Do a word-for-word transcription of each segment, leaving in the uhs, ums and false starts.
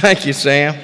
Thank you, Sam.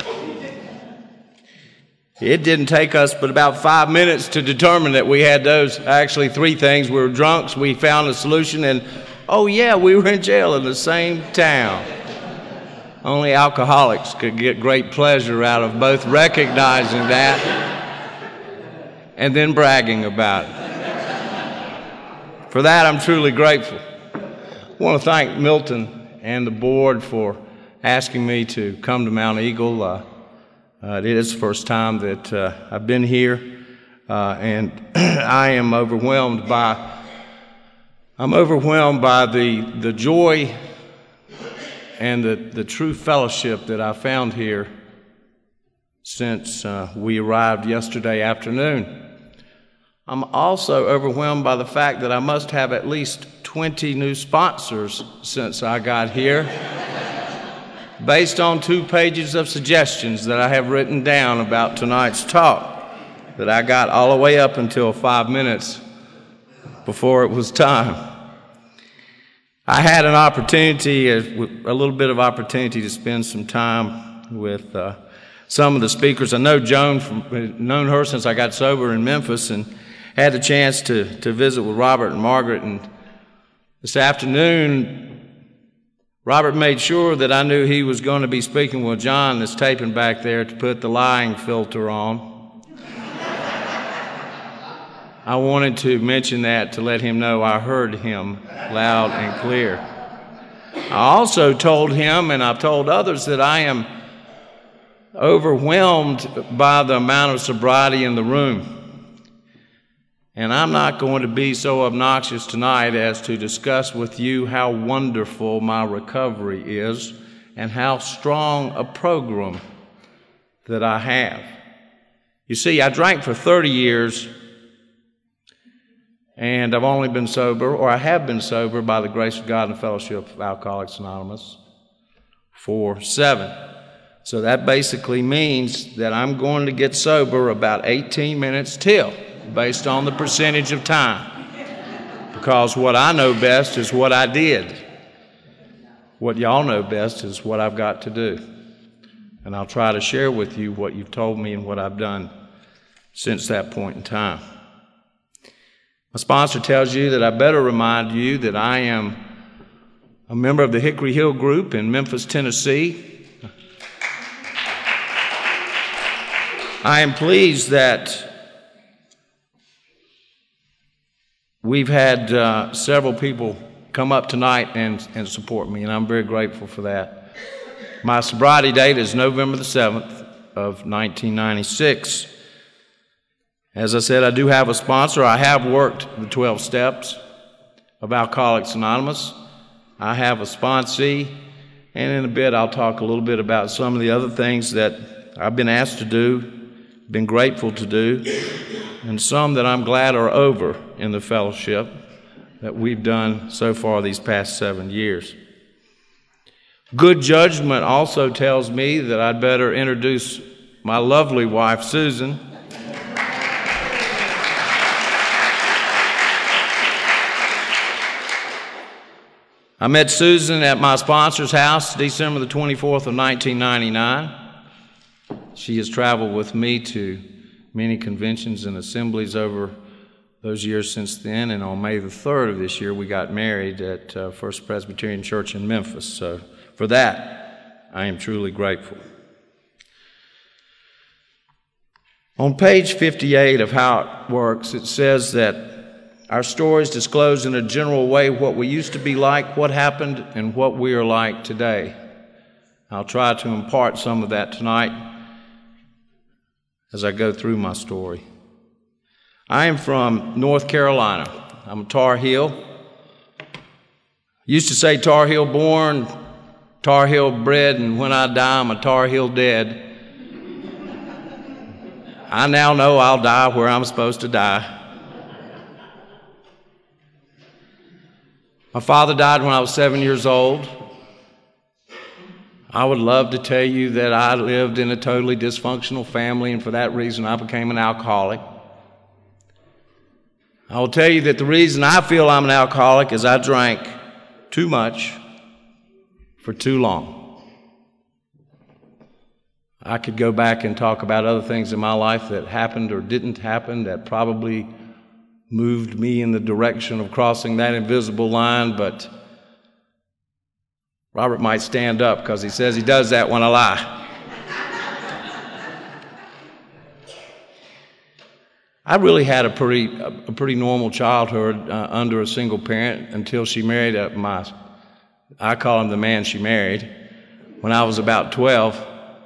It didn't take us but about five minutes to determine that we had those, actually three things. We were drunks, we found a solution, and oh yeah, we were in jail in the same town. Only alcoholics could get great pleasure out of both recognizing that and then bragging about it. For that, I'm truly grateful. I want to thank Milton and the board for asking me to come to Mount Eagle. Uh, uh, it is the first time that uh, I've been here, uh, and I am overwhelmed by I'm overwhelmed by the the joy and the, the true fellowship that I found here since uh, we arrived yesterday afternoon. I'm also overwhelmed by the fact that I must have at least twenty new sponsors since I got here, based on two pages of suggestions that I have written down about tonight's talk that I got all the way up until five minutes before it was time. I had an opportunity, a, a little bit of opportunity to spend some time with uh, some of the speakers. I know Joan, from, known her since I got sober in Memphis, and had the chance to, to visit with Robert and Margaret. And this afternoon, Robert made sure that I knew he was going to be speaking with John that's taping back there to put the lying filter on. I wanted to mention that to let him know I heard him loud and clear. I also told him, and I've told others, that I am overwhelmed by the amount of sobriety in the room. And I'm not going to be so obnoxious tonight as to discuss with you how wonderful my recovery is and how strong a program that I have. You see, I drank for thirty years, and I've only been sober, or I have been sober by the grace of God and fellowship of Alcoholics Anonymous, for seven. So that basically means that I'm going to get sober about eighteen minutes till, based on the percentage of time. Because what I know best is what I did. What y'all know best is what I've got to do. And I'll try to share with you what you've told me and what I've done since that point in time. My sponsor tells you that I better remind you that I am a member of the Hickory Hill Group in Memphis, Tennessee. I am pleased that we've had uh, several people come up tonight and, and support me, and I'm very grateful for that. My sobriety date is November the seventh of nineteen ninety-six. As I said, I do have a sponsor. I have worked the twelve steps of Alcoholics Anonymous. I have a sponsee, and in a bit I'll talk a little bit about some of the other things that I've been asked to do, been grateful to do, and some that I'm glad are over in the fellowship that we've done so far these past seven years. Good judgment also tells me that I'd better introduce my lovely wife, Susan. I met Susan at my sponsor's house December the twenty-fourth of nineteen ninety-nine. She has traveled with me to many conventions and assemblies over those years since then, and on May the third of this year we got married at uh, First Presbyterian Church in Memphis. So for that, I am truly grateful. On page fifty-eight of How It Works, it says that our stories disclose in a general way what we used to be like, what happened, and what we are like today. I'll try to impart some of that tonight as I go through my story. I am from North Carolina. I'm a Tar Heel. Used to say Tar Heel born, Tar Heel bred, and when I die, I'm a Tar Heel dead. I now know I'll die where I'm supposed to die. My father died when I was seven years old. I would love to tell you that I lived in a totally dysfunctional family, and for that reason I became an alcoholic. I will tell you that the reason I feel I'm an alcoholic is I drank too much for too long. I could go back and talk about other things in my life that happened or didn't happen that probably moved me in the direction of crossing that invisible line, but Robert might stand up because he says he does that when I lie. I really had a pretty a pretty normal childhood uh, under a single parent until she married uh, my, I call him the man she married, when I was about twelve.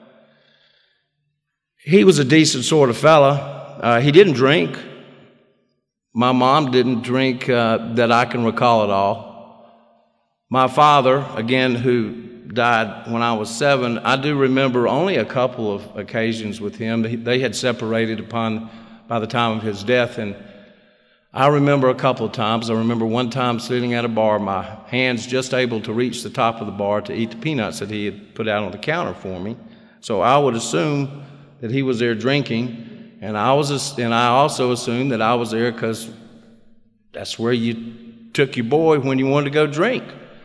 He was a decent sort of fella. Uh, he didn't drink. My mom didn't drink uh, that I can recall at all. My father, again, who died when I was seven, I do remember only a couple of occasions with him. They had separated upon by the time of his death, and I remember a couple of times. I remember one time sitting at a bar, my hands just able to reach the top of the bar to eat the peanuts that he had put out on the counter for me. So I would assume that he was there drinking, and I was, and I also assumed that I was there because that's where you took your boy when you wanted to go drink.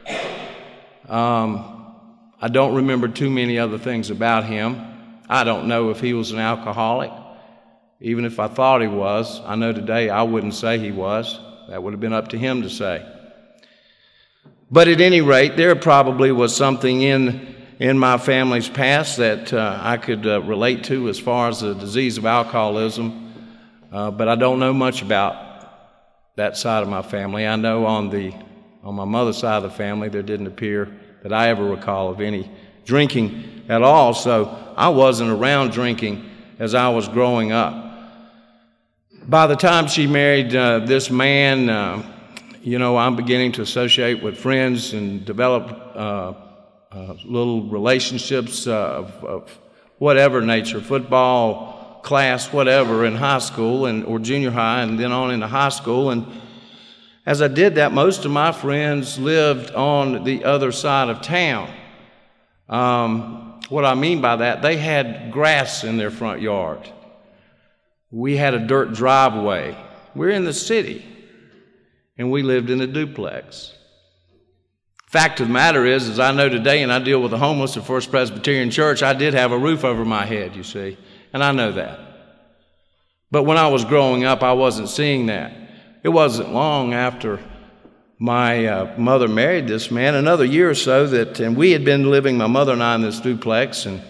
Um, I don't remember too many other things about him. I don't know if he was an alcoholic. Even if I thought he was, I know today I wouldn't say he was. That would have been up to him to say. But at any rate, there probably was something in in my family's past that uh, I could uh, relate to as far as the disease of alcoholism. Uh, but I don't know much about that side of my family. I know on the on my mother's side of the family, there didn't appear that I ever recall of any drinking at all. So I wasn't around drinking as I was growing up. By the time she married uh, this man, uh, you know, I'm beginning to associate with friends and develop uh, uh, little relationships uh, of, of whatever nature, football, class, whatever, in high school and or junior high, and then on into high school. And as I did that, most of my friends lived on the other side of town. Um, what I mean by that, they had grass in their front yard. We had a dirt driveway. We're in the city, and we lived in a duplex. Fact of the matter is, as I know today, and I deal with the homeless at First Presbyterian Church, I did have a roof over my head, you see, and I know that. But when I was growing up, I wasn't seeing that. It wasn't long after my uh, mother married this man, another year or so, that, and we had been living, my mother and I, in this duplex, and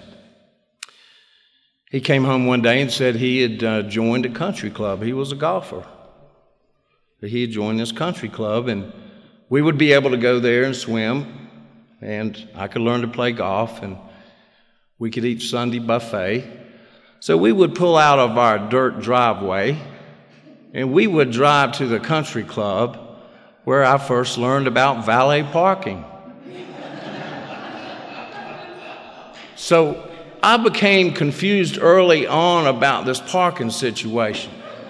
he came home one day and said he had uh, joined a country club. He was a golfer. He had joined this country club, and we would be able to go there and swim, and I could learn to play golf, and we could eat Sunday buffet. So we would pull out of our dirt driveway, and we would drive to the country club where I first learned about valet parking. So I became confused early on about this parking situation.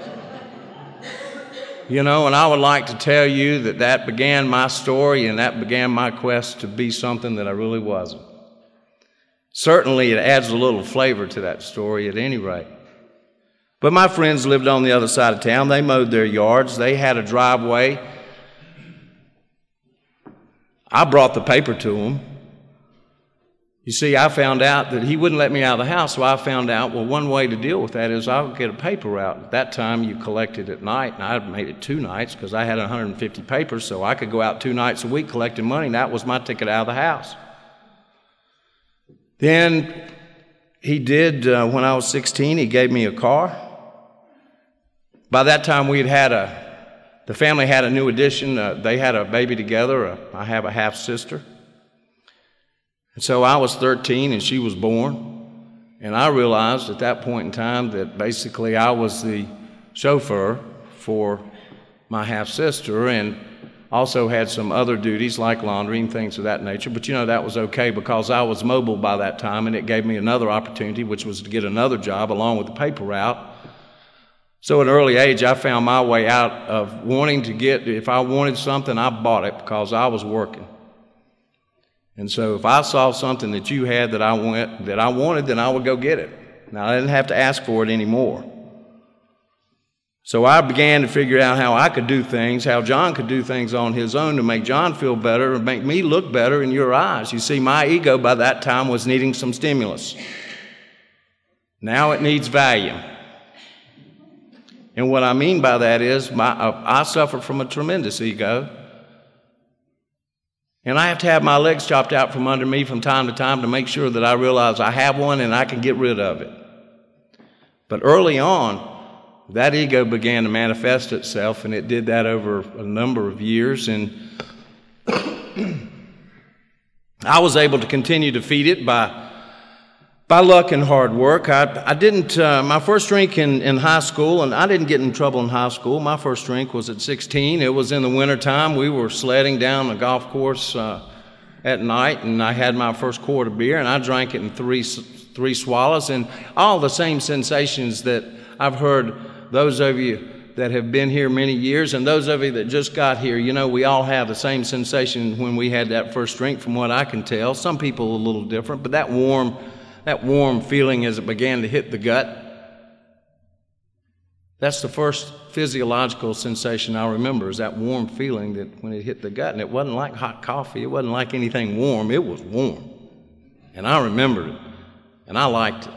You know, and I would like to tell you that that began my story and that began my quest to be something that I really wasn't. Certainly it adds a little flavor to that story at any rate. But my friends lived on the other side of town. They mowed their yards. They had a driveway. I brought the paper to them. You see, I found out that he wouldn't let me out of the house, so I found out, well, one way to deal with that is I would get a paper route. At that time, you collected at night, and I made it two nights because I had one hundred fifty papers, so I could go out two nights a week collecting money, and that was my ticket out of the house. Then he did, uh, when I was sixteen, he gave me a car. By that time, we had had a, the family had a new addition. Uh, they had a baby together. Uh, I have a half-sister. And so I was thirteen and she was born, and I realized at that point in time that basically I was the chauffeur for my half-sister and also had some other duties like laundry and things of that nature. But you know, that was okay because I was mobile by that time, and it gave me another opportunity, which was to get another job along with the paper route. So at an early age, I found my way out of wanting to get, if I wanted something, I bought it because I was working. And so if I saw something that you had that I went, that I wanted, then I would go get it. Now, I didn't have to ask for it anymore. So I began to figure out how I could do things, how John could do things on his own to make John feel better and make me look better in your eyes. You see, my ego by that time was needing some stimulus. Now it needs Valium. And what I mean by that is my, uh, I suffer from a tremendous ego. And I have to have my legs chopped out from under me from time to time to make sure that I realize I have one and I can get rid of it. But early on, that ego began to manifest itself, and it did that over a number of years. And I was able to continue to feed it by by luck and hard work. I, I didn't, uh, my first drink in, in high school, and I didn't get in trouble in high school. My first drink was at sixteen. It was in the wintertime. We were sledding down the golf course uh, at night, and I had my first quart of beer, and I drank it in three, three swallows, and all the same sensations that I've heard those of you that have been here many years and those of you that just got here. You know, we all have the same sensation when we had that first drink, from what I can tell. Some people a little different, but that warm That warm feeling as it began to hit the gut, that's the first physiological sensation I remember, is that warm feeling that when it hit the gut. And it wasn't like hot coffee. It wasn't like anything warm. It was warm. And I remembered it. And I liked it.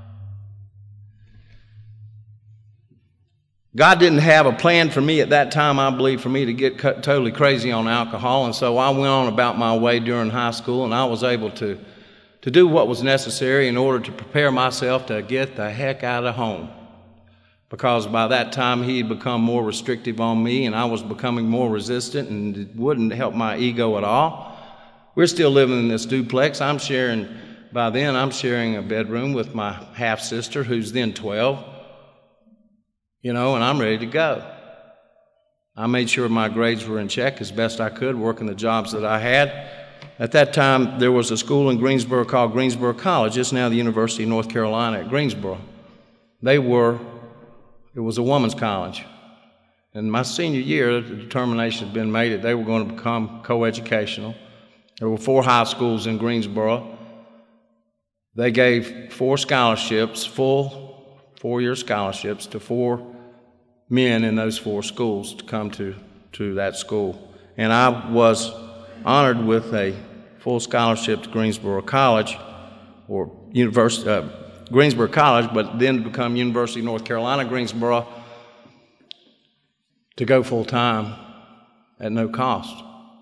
God didn't have a plan for me at that time, I believe, for me to get totally crazy on alcohol. And so I went on about my way during high school, and I was able to to do what was necessary in order to prepare myself to get the heck out of home. Because by that time he had become more restrictive on me, and I was becoming more resistant, and it wouldn't help my ego at all. We're still living in this duplex. I'm sharing, by then I'm sharing a bedroom with my half-sister, who's then twelve, you know, and I'm ready to go. I made sure my grades were in check as best I could, working the jobs that I had. At that time, there was a school in Greensboro called Greensboro College. It's now the University of North Carolina at Greensboro. They were, it was a woman's college. In my senior year, the determination had been made that they were going to become coeducational. There were four high schools in Greensboro. They gave four scholarships, full four-year scholarships, to four men in those four schools to come to, to that school. And I was honored with a full scholarship to Greensboro College, or University, uh, Greensboro College, but then to become University of North Carolina, Greensboro, to go full-time at no cost.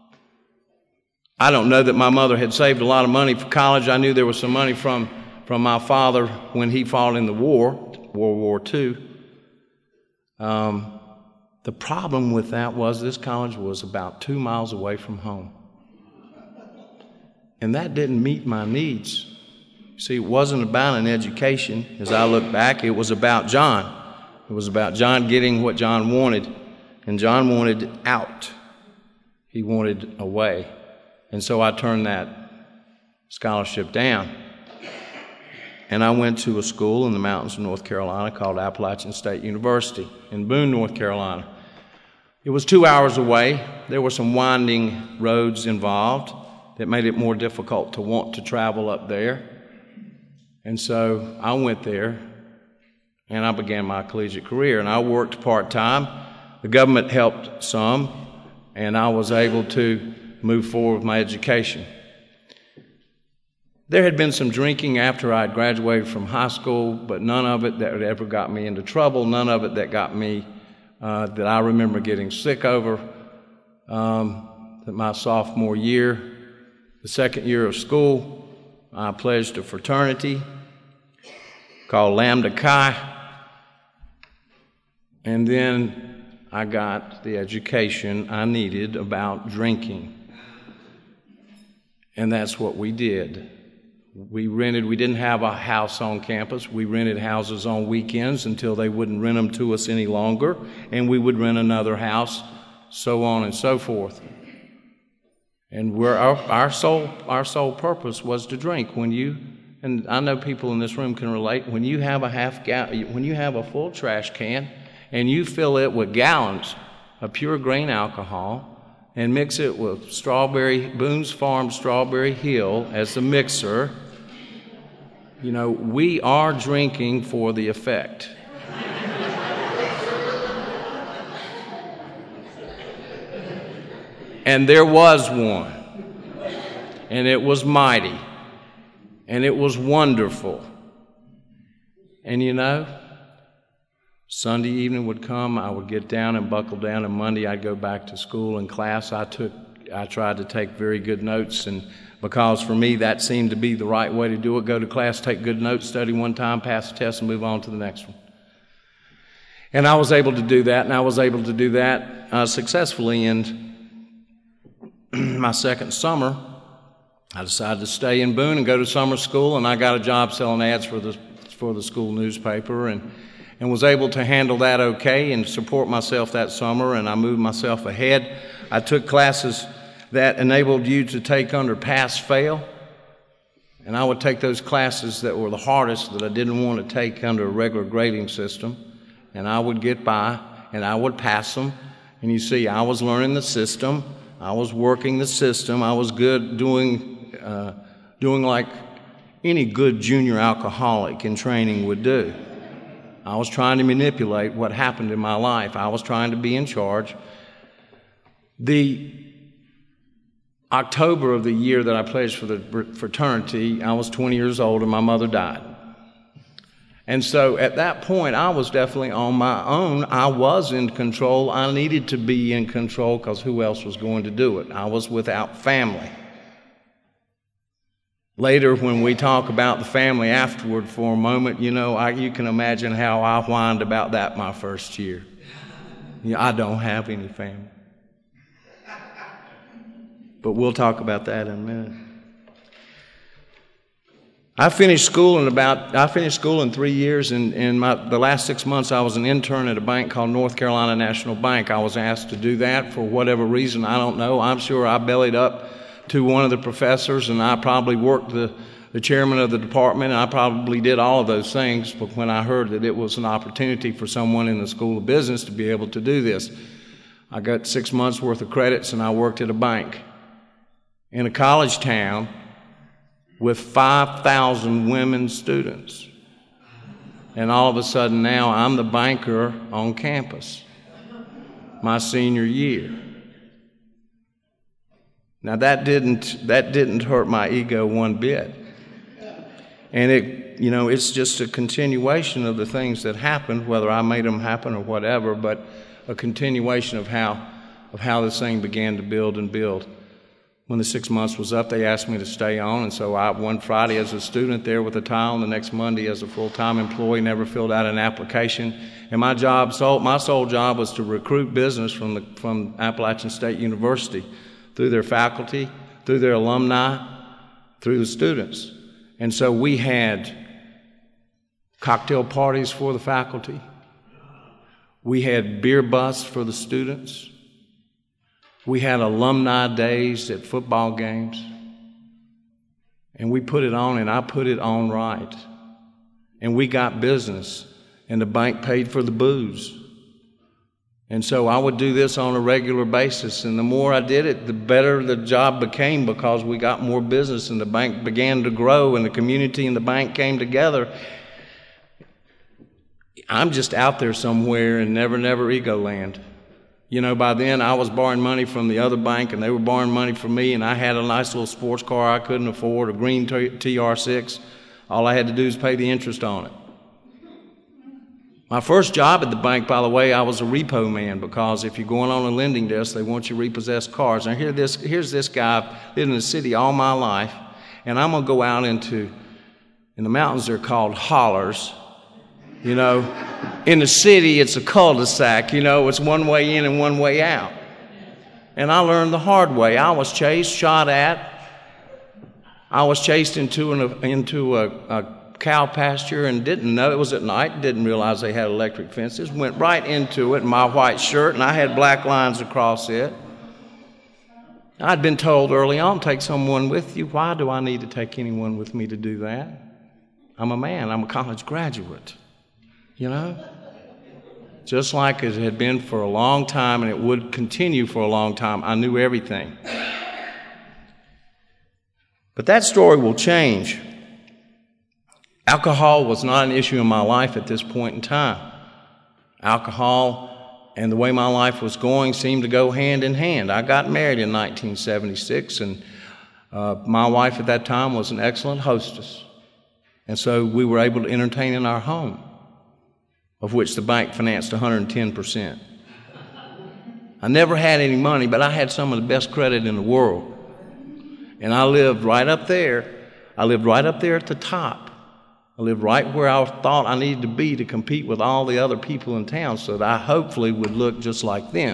I don't know that my mother had saved a lot of money for college. I knew there was some money from, from my father when he fought in the war, World War Two. Um, the problem with that was this college was about two miles away from home. And that didn't meet my needs. See, it wasn't about an education. As I look back, it was about John. It was about John getting what John wanted. And John wanted out. He wanted away. And so I turned that scholarship down. And I went to a school in the mountains of North Carolina called Appalachian State University in Boone, North Carolina. It was two hours away. There were some winding roads involved that made it more difficult to want to travel up there. And so I went there, and I began my collegiate career. And I worked part-time. The government helped some, and I was able to move forward with my education. There had been some drinking after I had graduated from high school, but none of it that ever got me into trouble, none of it that got me, uh, that I remember getting sick over. Um, that my sophomore year, the second year of school, I pledged a fraternity called Lambda Chi, and then I got the education I needed about drinking. And that's what we did. We rented, we didn't have a house on campus. We rented houses on weekends until they wouldn't rent them to us any longer, and we would rent another house, so on and so forth. And we're, our, our sole our sole purpose was to drink. When you, and I know people in this room can relate, when you have a half gal, when you have a full trash can and you fill it with gallons of pure grain alcohol and mix it with strawberry, Boone's Farm Strawberry Hill as the mixer, you know, we are drinking for the effect. And there was one, and it was mighty, and it was wonderful. And you know, Sunday evening would come, I would get down and buckle down, and Monday I'd go back to school and class. I took, I tried to take very good notes, and because for me that seemed to be the right way to do it. Go to class, take good notes, study one time, pass the test, and move on to the next one. And I was able to do that, and I was able to do that uh, successfully. And my second summer, I decided to stay in Boone and go to summer school, and I got a job selling ads for the for the school newspaper, and and was able to handle that okay and support myself that summer, and I moved myself ahead. I took classes that enabled you to take under pass-fail, and I would take those classes that were the hardest that I didn't want to take under a regular grading system, and I would get by, and I would pass them. And you see, I was learning the system, I was working the system, I was good doing, uh, doing like any good junior alcoholic in training would do. I was trying to manipulate what happened in my life. I was trying to be in charge. The October of the year that I pledged for the fraternity, I was twenty years old and my mother died. And so at that point, I was definitely on my own. I was in control. I needed to be in control because who else was going to do it? I was without family. Later, when we talk about the family afterward for a moment, you know, I, you can imagine how I whined about that my first year. You know, I don't have any family. But we'll talk about that in a minute. I finished school in about, I finished school in three years, and in my, the last six months I was an intern at a bank called North Carolina National Bank. I was asked to do that for whatever reason, I don't know. I'm sure I bellied up to one of the professors, and I probably worked the, the chairman of the department, and I probably did all of those things. But when I heard that it was an opportunity for someone in the School of Business to be able to do this, I got six months worth of credits, and I worked at a bank in a college town with five thousand women students. And all of a sudden now I'm the banker on campus, my senior year. Now that didn't that didn't hurt my ego one bit. And it, you know, it's just a continuation of the things that happened, whether I made them happen or whatever, but a continuation of how of how this thing began to build and build. When the six months was up, they asked me to stay on, and so I one Friday as a student there with a tile, and the next Monday as a full-time employee, never filled out an application. And my job, sole, my sole job was to recruit business from the from Appalachian State University, through their faculty, through their alumni, through the students. And so we had cocktail parties for the faculty. We had beer busts for the students. We had alumni days at football games. And we put it on, and I put it on right. And we got business, and the bank paid for the booze. And so I would do this on a regular basis, and the more I did it, the better the job became, because we got more business and the bank began to grow and the community and the bank came together. I'm just out there somewhere in Never Never Ego Land. You know, by then I was borrowing money from the other bank and they were borrowing money from me, and I had a nice little sports car I couldn't afford, a green T R six. All I had to do was pay the interest on it. My first job at the bank, by the way, I was a repo man, because if you're going on a lending desk, they want you to repossess cars. Now here this, here's this guy, I've lived in the city all my life, and I'm going to go out into, in the mountains they're called hollers. You know, in the city it's a cul-de-sac, you know, it's one way in and one way out. And I learned the hard way. I was chased, shot at. I was chased into, an, into a, a cow pasture and didn't know, it was at night, didn't realize they had electric fences, went right into it in my white shirt, and I had black lines across it. I'd been told early on, take someone with you. Why do I need to take anyone with me to do that? I'm a man, I'm a college graduate, you know? Just like it had been for a long time, and it would continue for a long time, I knew everything. But that story will change. Alcohol was not an issue in my life at this point in time. Alcohol and the way my life was going seemed to go hand in hand. I got married in nineteen seventy-six, and uh, my wife at that time was an excellent hostess. And so we were able to entertain in our home, of which the bank financed one hundred ten percent. I never had any money, but I had some of the best credit in the world. And I lived right up there. I lived right up there at the top. I lived right where I thought I needed to be to compete with all the other people in town so that I hopefully would look just like them.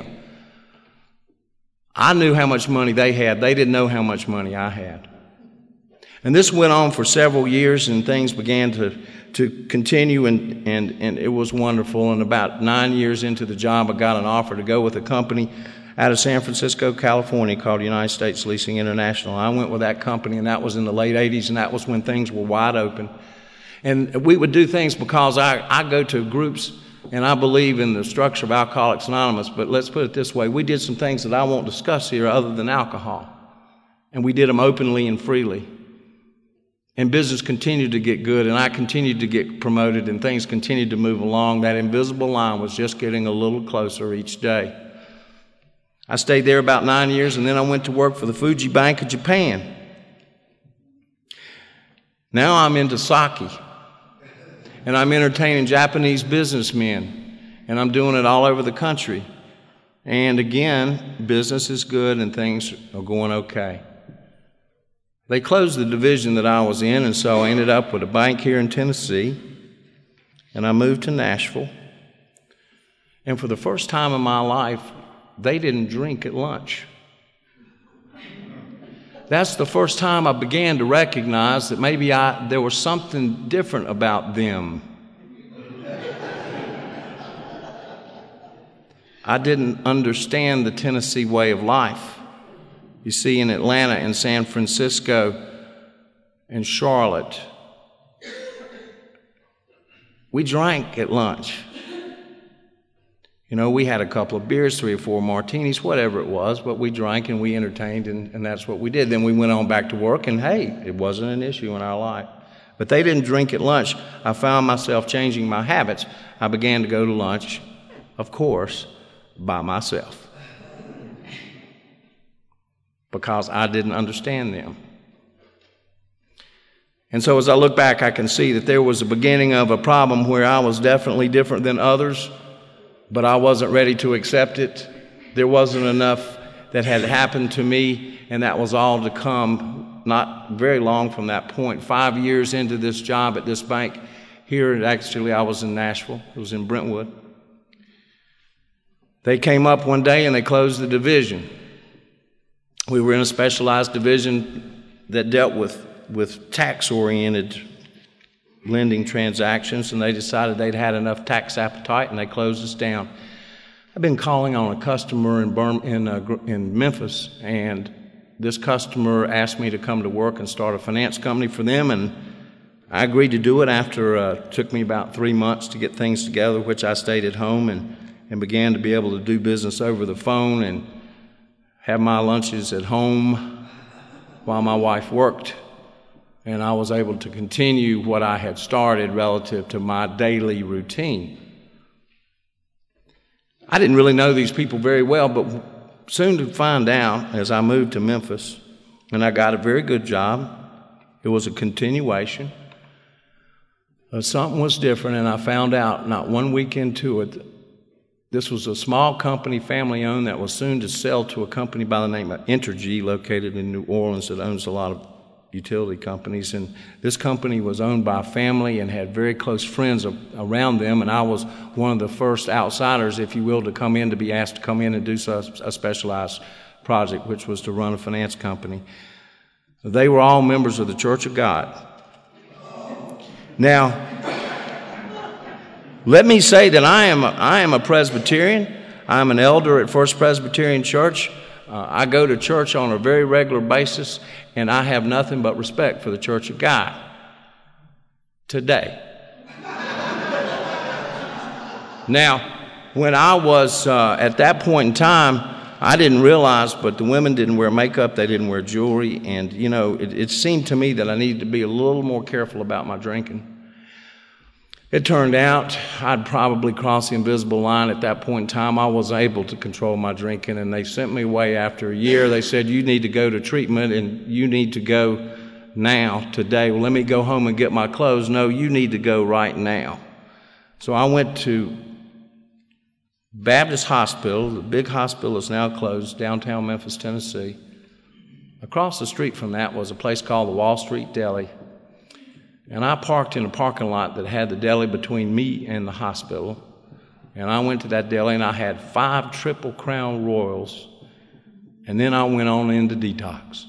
I knew how much money they had. They didn't know how much money I had. And this went on for several years, and things began to, to continue, and, and, and it was wonderful. And about nine years into the job, I got an offer to go with a company out of San Francisco, California, called United States Leasing International. I went with that company, and that was in the late eighties, and that was when things were wide open. And we would do things because I, I go to groups, and I believe in the structure of Alcoholics Anonymous, but let's put it this way. We did some things that I won't discuss here other than alcohol, and we did them openly and freely. And business continued to get good, and I continued to get promoted, and things continued to move along. That invisible line was just getting a little closer each day. I stayed there about nine years, and then I went to work for the Fuji Bank of Japan. Now I'm into sake, and I'm entertaining Japanese businessmen, and I'm doing it all over the country. And again, business is good, and things are going okay. They closed the division that I was in, and so I ended up with a bank here in Tennessee, and I moved to Nashville. And for the first time in my life, they didn't drink at lunch. That's the first time I began to recognize that maybe I, there was something different about them. I didn't understand the Tennessee way of life. You see, in Atlanta and San Francisco and Charlotte, we drank at lunch. You know, we had a couple of beers, three or four martinis, whatever it was, but we drank and we entertained, and, and that's what we did. Then we went on back to work, and hey, it wasn't an issue in our life. But they didn't drink at lunch. I found myself changing my habits. I began to go to lunch, of course, by myself, because I didn't understand them. And so as I look back, I can see that there was a beginning of a problem where I was definitely different than others, but I wasn't ready to accept it. There wasn't enough that had happened to me, and that was all to come not very long from that point. Five years into this job at this bank here, actually I was in Nashville. It was in Brentwood. They came up one day and they closed the division. We were in a specialized division that dealt with, with tax-oriented lending transactions, and they decided they'd had enough tax appetite, and they closed us down. I've been calling on a customer in, Birm- in, uh, in Memphis, and this customer asked me to come to work and start a finance company for them, and I agreed to do it after uh, it took me about three months to get things together, which I stayed at home and, and began to be able to do business over the phone and have my lunches at home while my wife worked. And I was able to continue what I had started relative to my daily routine. I didn't really know these people very well, but soon to find out as I moved to Memphis, and I got a very good job. It was a continuation. Uh, something was different, and I found out not one week into it. This was a small company, family-owned, that was soon to sell to a company by the name of Entergy, located in New Orleans, that owns a lot of utility companies. And this company was owned by a family and had very close friends around them, and I was one of the first outsiders, if you will, to come in, to be asked to come in and do a specialized project, which was to run a finance company. They were all members of the Church of God. Now, let me say that I am a, I am a Presbyterian. I'm an elder at First Presbyterian Church. Uh, I go to church on a very regular basis, and I have nothing but respect for the Church of God today. Now, when I was uh, at that point in time, I didn't realize, but the women didn't wear makeup, they didn't wear jewelry, and, you know, it, it seemed to me that I needed to be a little more careful about my drinking. It turned out I'd probably crossed the invisible line at that point in time. I was able to control my drinking, and they sent me away after a year. They said, you need to go to treatment, and you need to go now, today. Well, let me go home and get my clothes. No, you need to go right now. So I went to Baptist Hospital. The big hospital is now closed, downtown Memphis, Tennessee. Across the street from that was a place called the Wall Street Deli. And I parked in a parking lot that had the deli between me and the hospital. And I went to that deli and I had five Triple Crown Royals. And then I went on into detox.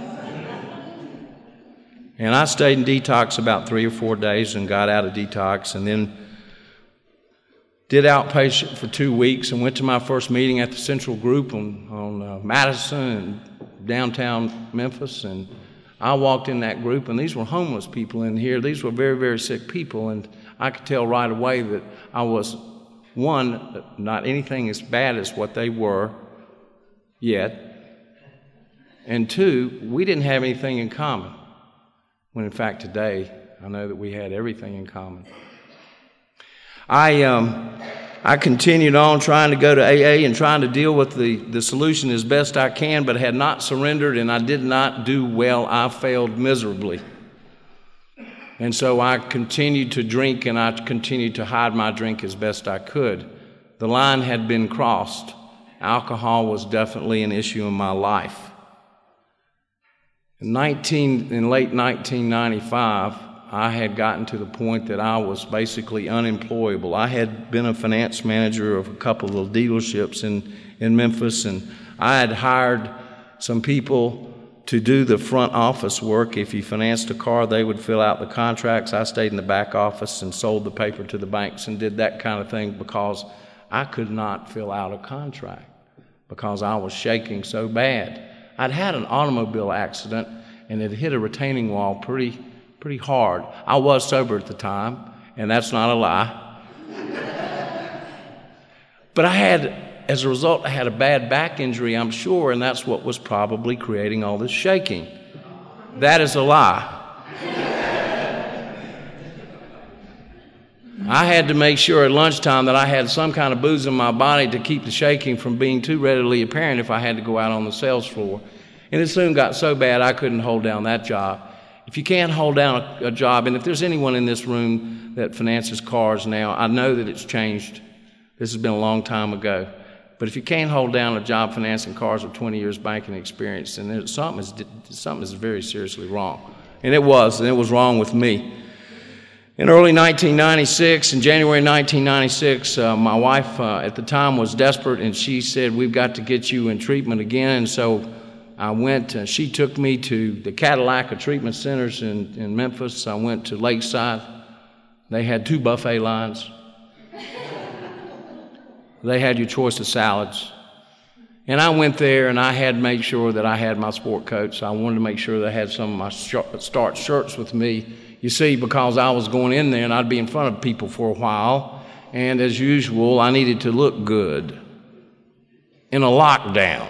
And I stayed in detox about three or four days and got out of detox, and then did outpatient for two weeks and went to my first meeting at the Central Group on, on uh, Madison and downtown Memphis. And I walked in that group, and these were homeless people in here. These were very, very sick people, and I could tell right away that I was, one, not anything as bad as what they were yet, and two, we didn't have anything in common. When in fact today, I know that we had everything in common. I um, I continued on trying to go to A A and trying to deal with the, the solution as best I can, but had not surrendered, and I did not do well. I failed miserably. And so I continued to drink, and I continued to hide my drink as best I could. The line had been crossed. Alcohol was definitely an issue in my life. In, nineteen, in late nineteen ninety-five, I had gotten to the point that I was basically unemployable. I had been a finance manager of a couple of dealerships in, in Memphis, and I had hired some people to do the front office work. If you financed a car, they would fill out the contracts. I stayed in the back office and sold the paper to the banks and did that kind of thing because I could not fill out a contract because I was shaking so bad. I'd had an automobile accident, and it hit a retaining wall pretty, pretty hard. I was sober at the time, and that's not a lie. But I had, as a result, I had a bad back injury, I'm sure, and that's what was probably creating all this shaking. That is a lie. I had to make sure at lunchtime that I had some kind of booze in my body to keep the shaking from being too readily apparent if I had to go out on the sales floor. And it soon got so bad I couldn't hold down that job. If you can't hold down a, a job, and if there's anyone in this room that finances cars now, I know that it's changed. This has been a long time ago. But if you can't hold down a job financing cars with twenty years banking experience, then there's, something, is, something is very seriously wrong. And it was, and it was wrong with me. In early nineteen ninety-six, in January nineteen ninety-six, uh, my wife uh, at the time was desperate, and she said, we've got to get you in treatment again. And so I went, uh, she took me to the Cadillac treatment centers in, in Memphis. I went to Lakeside. They had two buffet lines. They had your choice of salads. And I went there, and I had to make sure that I had my sport coat, so I wanted to make sure that I had some of my starch shirts with me. You see, because I was going in there and I'd be in front of people for a while, and as usual, I needed to look good in a lockdown.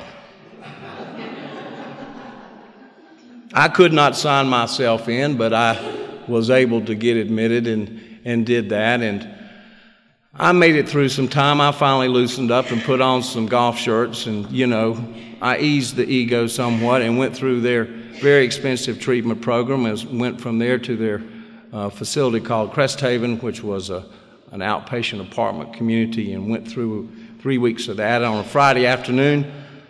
I could not sign myself in, but I was able to get admitted and, and did that, and I made it through some time. I finally loosened up and put on some golf shirts, and, you know, I eased the ego somewhat and went through their very expensive treatment program, and went from there to their uh, facility called Cresthaven, which was a, an outpatient apartment community, and went through three weeks of that. On a Friday afternoon,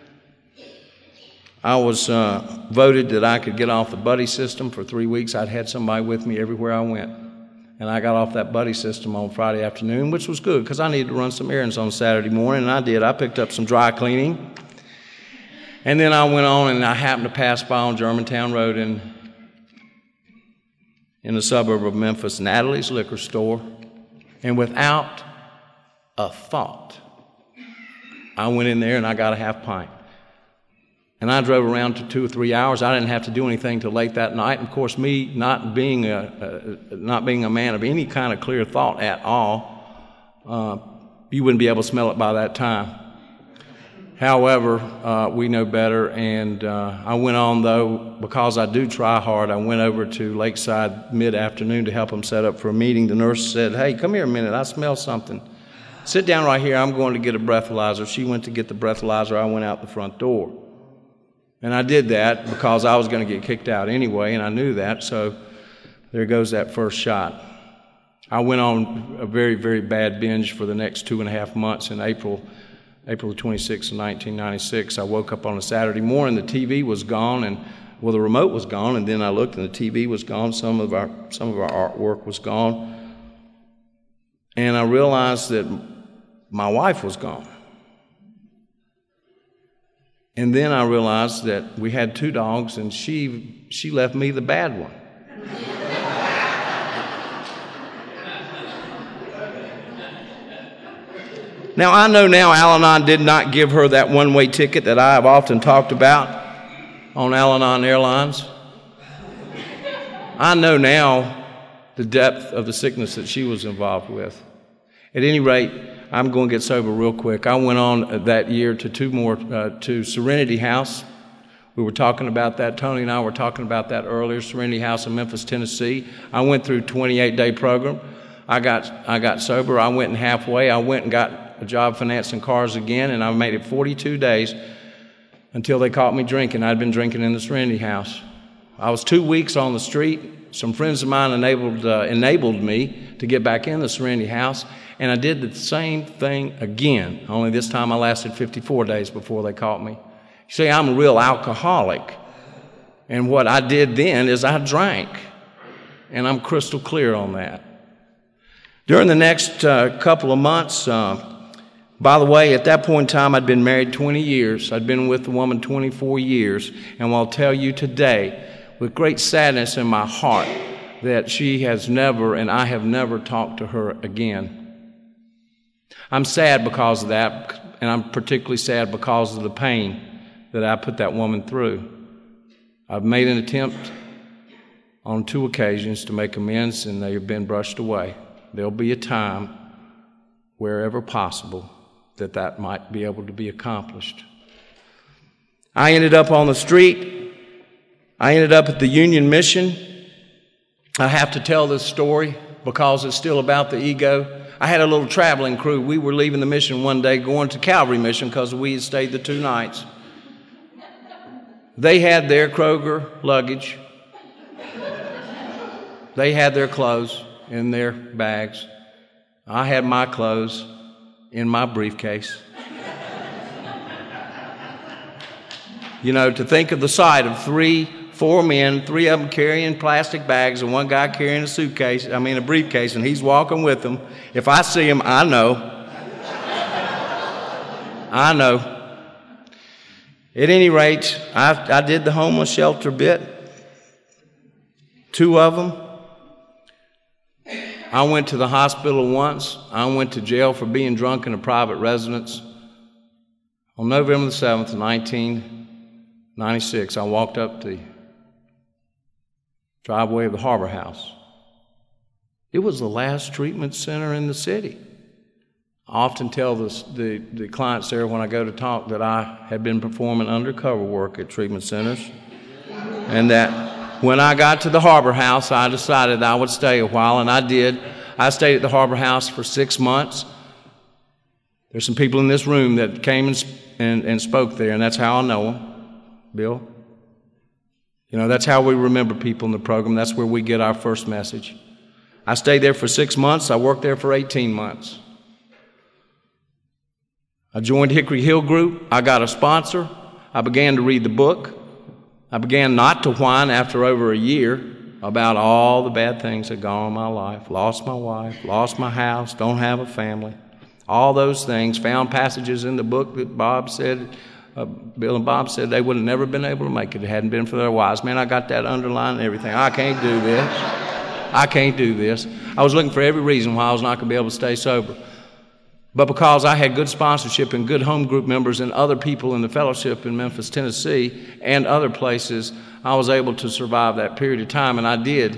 I was uh, voted that I could get off the buddy system for three weeks. I'd had somebody with me everywhere I went. And I got off that buddy system on Friday afternoon, which was good because I needed to run some errands on Saturday morning, and I did. I picked up some dry cleaning. And then I went on, and I happened to pass by on Germantown Road in, in the suburb of Memphis, Natalie's Liquor Store. And without a thought, I went in there and I got a half pint. And I drove around to two or three hours. I didn't have to do anything till late that night. And of course, me not being a, a not being a man of any kind of clear thought at all, uh, you wouldn't be able to smell it by that time. However, uh, we know better, and uh, I went on, though, because I do try hard, I went over to Lakeside mid-afternoon to help them set up for a meeting. The nurse said, hey, come here a minute, I smell something. Sit down right here, I'm going to get a breathalyzer. She went to get the breathalyzer, I went out the front door. And I did that because I was going to get kicked out anyway, and I knew that, so there goes that first shot. I went on a very, very bad binge for the next two and a half months. In April, April the twenty-sixth of nineteen ninety-six, I woke up on a Saturday morning, the T V was gone, and well, the remote was gone, and then I looked and the T V was gone, some of our, some of our artwork was gone, and I realized that my wife was gone. And then I realized that we had two dogs, and she she left me the bad one. Now, I know now Al-Anon did not give her that one-way ticket that I have often talked about on Al-Anon Airlines. I know now the depth of the sickness that she was involved with. At any rate, I'm going to get sober real quick. I went on that year to two more, uh, to Serenity House. We were talking about that. Tony and I were talking about that earlier, Serenity House in Memphis, Tennessee. I went through a twenty-eight day program. I got, I got sober. I went in halfway. I went and got a job financing cars again, and I made it forty-two days until they caught me drinking. I'd been drinking in the Serenity House. I was two weeks on the street. Some friends of mine enabled, uh, enabled me to get back in the Serenity House, and I did the same thing again, only this time I lasted fifty-four days before they caught me. You see, I'm a real alcoholic, and what I did then is I drank, and I'm crystal clear on that. During the next uh, couple of months, uh, by the way, at that point in time, I'd been married twenty years. I'd been with the woman twenty-four years, and I'll tell you today, with great sadness in my heart, that she has never, and I have never talked to her again. I'm sad because of that, and I'm particularly sad because of the pain that I put that woman through. I've made an attempt on two occasions to make amends, and they have been brushed away. There'll be a time, wherever possible, that that might be able to be accomplished. I ended up on the street. I ended up at the Union Mission. I have to tell this story because it's still about the ego. I had a little traveling crew. We were leaving the mission one day, going to Calvary Mission because we had stayed the two nights. They had their Kroger luggage. They had their clothes in their bags. I had my clothes in my briefcase. You know, to think of the sight of three, four men, three of them carrying plastic bags and one guy carrying a suitcase, I mean a briefcase, and he's walking with them. If I see him, I know. I know. At any rate, I, I did the homeless shelter bit. Two of them. I went to the hospital once. I went to jail for being drunk in a private residence. On November the seventh, nineteen ninety-six, I walked up the driveway of the Harbor House. It was the last treatment center in the city. I often tell the, the, the clients there when I go to talk that I had been performing undercover work at treatment centers, and that when I got to the Harbor House, I decided I would stay a while, and I did. I stayed at the Harbor House for six months. There's some people in this room that came and, and, and spoke there, and that's how I know them. Bill? You know, that's how we remember people in the program. That's where we get our first message. I stayed there for six months. I worked there for eighteen months. I joined Hickory Hill Group. I got a sponsor. I began to read the book. I began not to whine after over a year about all the bad things that had gone on in my life. Lost my wife, lost my house, don't have a family. All those things. Found passages in the book that Bob said, uh, Bill and Bob said they would have never been able to make it if it hadn't been for their wives. Man, I got that underlined and everything. I can't do this. I can't do this. I was looking for every reason why I was not going to be able to stay sober. But because I had good sponsorship and good home group members and other people in the fellowship in Memphis, Tennessee, and other places, I was able to survive that period of time, and I did.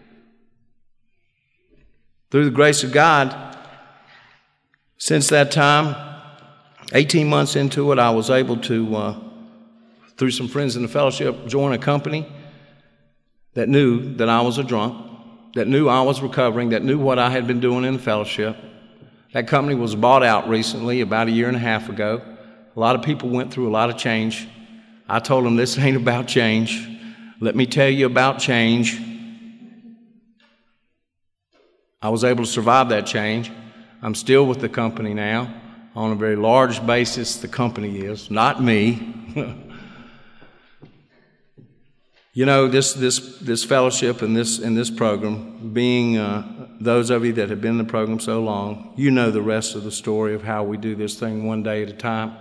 Through the grace of God, since that time, eighteen months into it, I was able to, uh, through some friends in the fellowship, join a company that knew that I was a drunk, that knew I was recovering, that knew what I had been doing in the fellowship. That company was bought out recently, about a year and a half ago. A lot of people went through a lot of change. I told them, this ain't about change. Let me tell you about change. I was able to survive that change. I'm still with the company now. On a very large basis, the company is, not me. You know, this this this fellowship and this and this program, being uh, those of you that have been in the program so long, you know the rest of the story of how we do this thing one day at a time.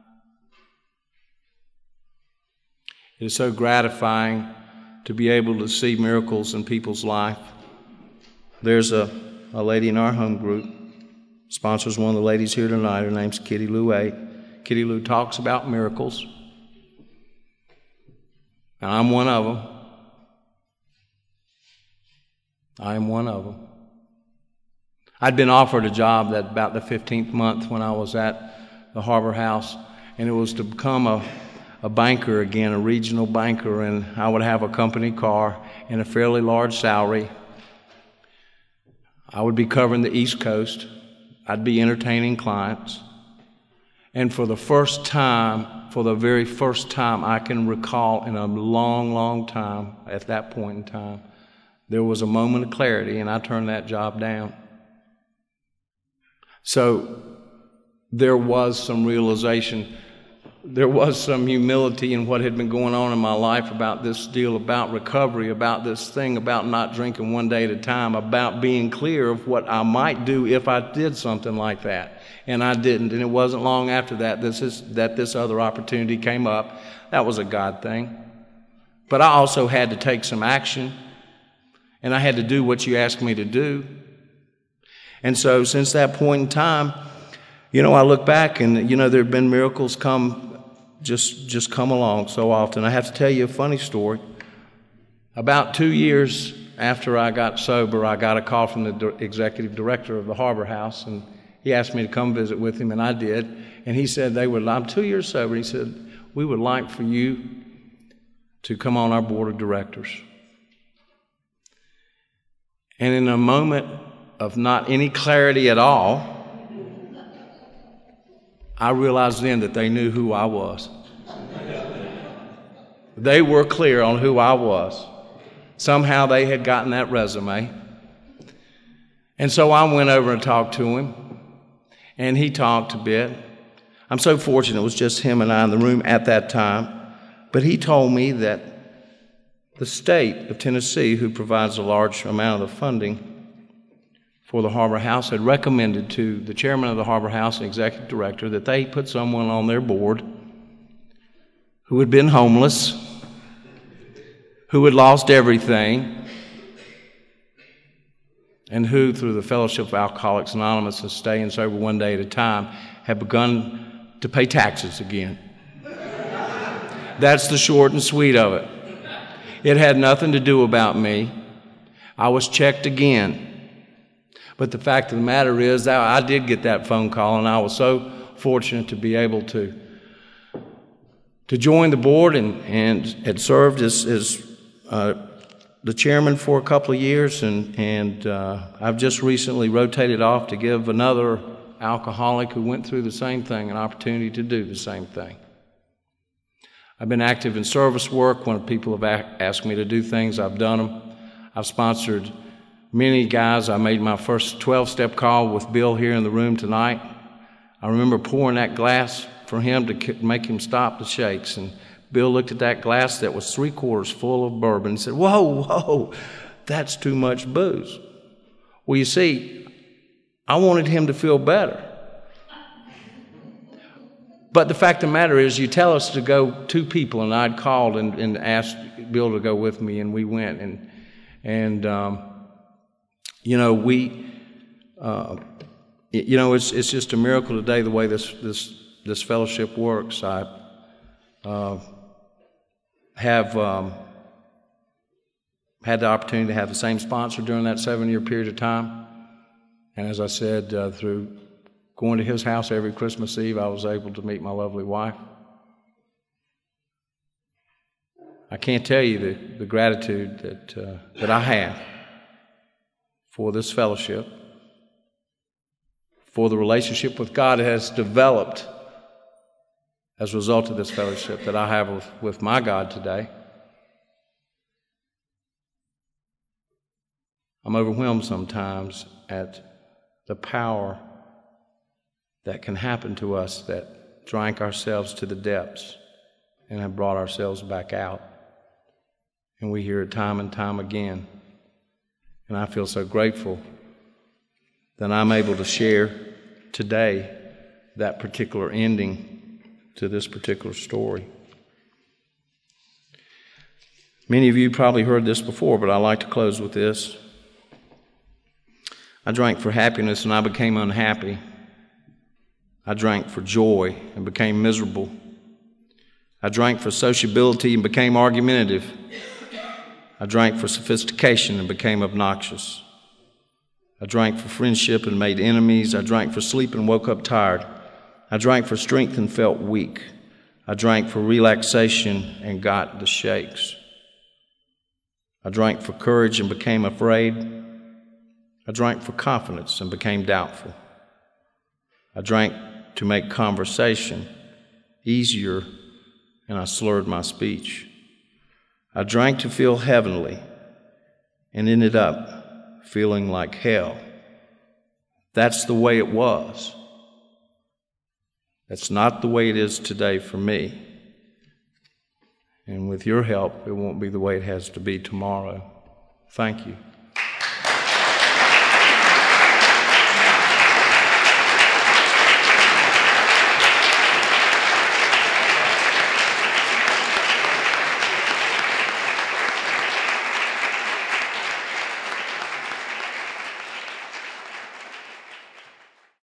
It is so gratifying to be able to see miracles in people's life. There's a, a lady in our home group, sponsors one of the ladies here tonight. Her name's Kitty Lou A. Kitty Lou talks about miracles. And I'm one of them. I am one of them. I'd been offered a job that about the fifteenth month when I was at the Harbor House, and it was to become a, a banker again, a regional banker, and I would have a company car and a fairly large salary. I would be covering the East Coast. I'd be entertaining clients. And for the first time, for the very first time I can recall in a long, long time, at that point in time, there was a moment of clarity, and I turned that job down. So there was some realization, there was some humility in what had been going on in my life about this deal, about recovery, about this thing, about not drinking one day at a time, about being clear of what I might do if I did something like that. And I didn't. And it wasn't long after that this is, that this other opportunity came up. That was a God thing. But I also had to take some action. And I had to do what you asked me to do. And so since that point in time, you know, I look back and, you know, there have been miracles come, just, just come along so often. I have to tell you a funny story. About two years after I got sober, I got a call from the executive director of the Harbor House, and he asked me to come visit with him, and I did. And he said, they would, I'm two years sober. He said, we would like for you to come on our board of directors. And in a moment of not any clarity at all, I realized then that they knew who I was. They were clear on who I was. Somehow they had gotten that resume. And so I went over and talked to him. And he talked a bit. I'm so fortunate it was just him and I in the room at that time. But he told me that the state of Tennessee, who provides a large amount of the funding for the Harbor House, had recommended to the chairman of the Harbor House and executive director that they put someone on their board who had been homeless, who had lost everything, and who, through the Fellowship of Alcoholics Anonymous and staying sober one day at a time, have begun to pay taxes again. That's the short and sweet of it. It had nothing to do about me. I was checked again. But the fact of the matter is that I did get that phone call, and I was so fortunate to be able to, to join the board and, and had served as, as uh, the chairman for a couple of years, and, and uh, I've just recently rotated off to give another alcoholic who went through the same thing an opportunity to do the same thing. I've been active in service work. When people have a- asked me to do things, I've done them. I've sponsored many guys. I made my first twelve-step call with Bill here in the room tonight. I remember pouring that glass for him to make him stop the shakes, and Bill looked at that glass that was three quarters full of bourbon and said, whoa, whoa, that's too much booze. Well, you see, I wanted him to feel better. But the fact of the matter is, you tell us to go, two people, and I'd called and, and asked Bill to go with me, and we went. And, and um, you know, we, uh, you know, it's it's just a miracle today the way this this this fellowship works. I uh, have um, had the opportunity to have the same sponsor during that seven-year period of time. And as I said, uh, through going to his house every Christmas Eve, I was able to meet my lovely wife. I can't tell you the, the gratitude that uh, that I have for this fellowship, for the relationship with God it has developed as a result of this fellowship that I have with, with my God today. I'm overwhelmed sometimes at the power that can happen to us that drank ourselves to the depths and have brought ourselves back out. And we hear it time and time again. And I feel so grateful that I'm able to share today that particular ending to this particular story. Many of you probably heard this before, but I like to close with this. I drank for happiness and I became unhappy. I drank for joy and became miserable. I drank for sociability and became argumentative. I drank for sophistication and became obnoxious. I drank for friendship and made enemies. I drank for sleep and woke up tired. I drank for strength and felt weak. I drank for relaxation and got the shakes. I drank for courage and became afraid. I drank for confidence and became doubtful. I drank to make conversation easier, and I slurred my speech. I drank to feel heavenly and ended up feeling like hell. That's the way it was. That's not the way it is today for me. And with your help, it won't be the way it has to be tomorrow. Thank you.